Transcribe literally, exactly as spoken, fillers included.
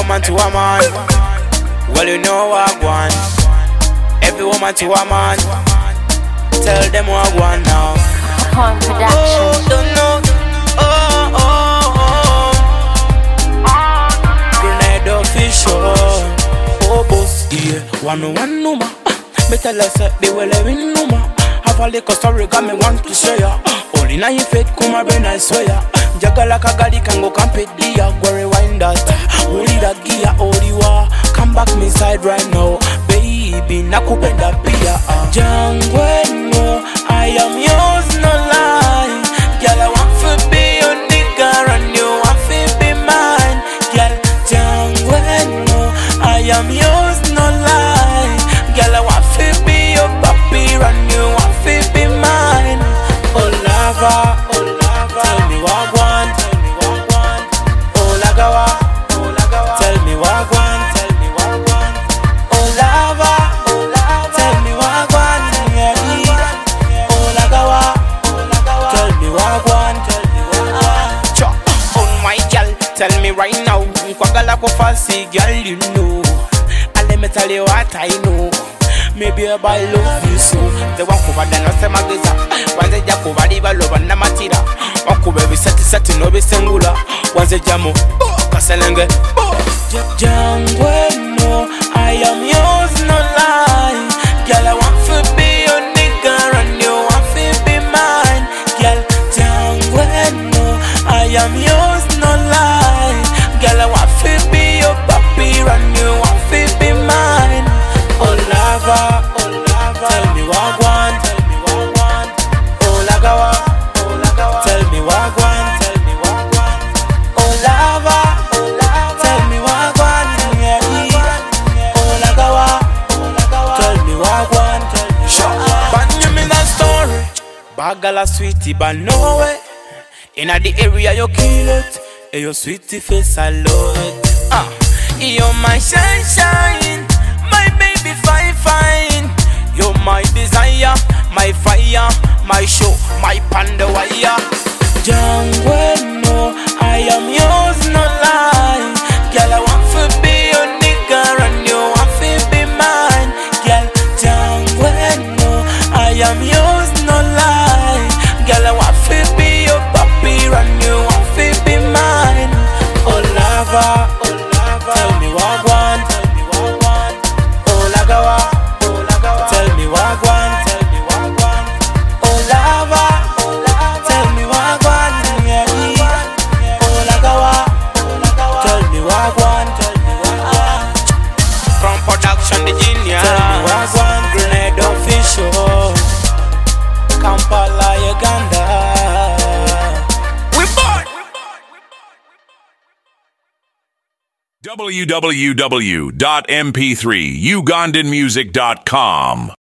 woman to a man. Well, you know what I want. Every woman to a man. Tell them what I want now. Upon production. Oh, don't know. Oh, oh, oh. Grenade official. Oh, boss, yeah. One, one, no, ma. Me tell us that they will live in no, ma. Have a little story, got me want to share ya. Only now you fit, come a brain, I swear ya. Jagala kagali can go compete dia. Go rewind that. Only that gear, only wa. Come back me side right now. Baby, nakupenda pia. Jangwe no, I am yours, no lie. Girl, I want to be your nigga and you want to be mine. Girl, Jangwe no, I am yours, no lie. Girl, I want to be your puppy and you want to be mine. Oh lava, oh lava, tell me what I want, tell me what I want. Oh lagawa, oh lagawa, tell me what I want, tell me what I want. Oh lava, oh lava, tell me what I want, yeah, yeah. Oh lagawa, oh lagawa, tell me what I want, tell me what I want. Cha, oh my girl, tell me right now, kwagala ko fancy girl, you know. And let me tell you what I know. Maybe I love you so. The one over the no se magiza. Wanze jako bali baloba na matira. Wakube bisati sati no bisengula. Wanze jamo kaselenge. Jangwe no, I am yours, no lie. Girl, I want to be your nigga and you want to be mine. Girl, Jangwe no, I am yours, no lie. Girl, I want to be your puppy and you want to be mine. Oh lava, oh lava, tell me what I want, tell me what I want. Oh lagawa, oh lagawa, tell me what I want, tell me what I want. Oh lava, oh lava, tell me what I want, yeah, yeah. Oh lagawa, oh lagawa, tell me what I want, tell me what I want. But you mean that story? Bagala sweetie, but no way. Inna the area you kill it. Hey, your sweetie face, I love it. Ah, you're my sunshine. Fine, fine. You're my desire, my fire, my show, my panda wire. Jangwe no, I am yours, no lie. Girl, I want to be your nigga and you want to be mine. Girl, Jangwe no, I am yours, no lie. Girl, I want to be your puppy and you want to be mine. Oh lava, oh lava, tell me what I want, tell me what I want. Oh lagawa, oh lagawa, tell me what I want, tell me what I want. Oh lava, oh lava, tell me what I want, yeah, yeah. Oh lagawa, oh lagawa, tell me what I want, tell me what I want. From production the genius, tell me what I want. Grenade official, Kampala, Uganda. We born. w w w dot m p three ugandan music dot com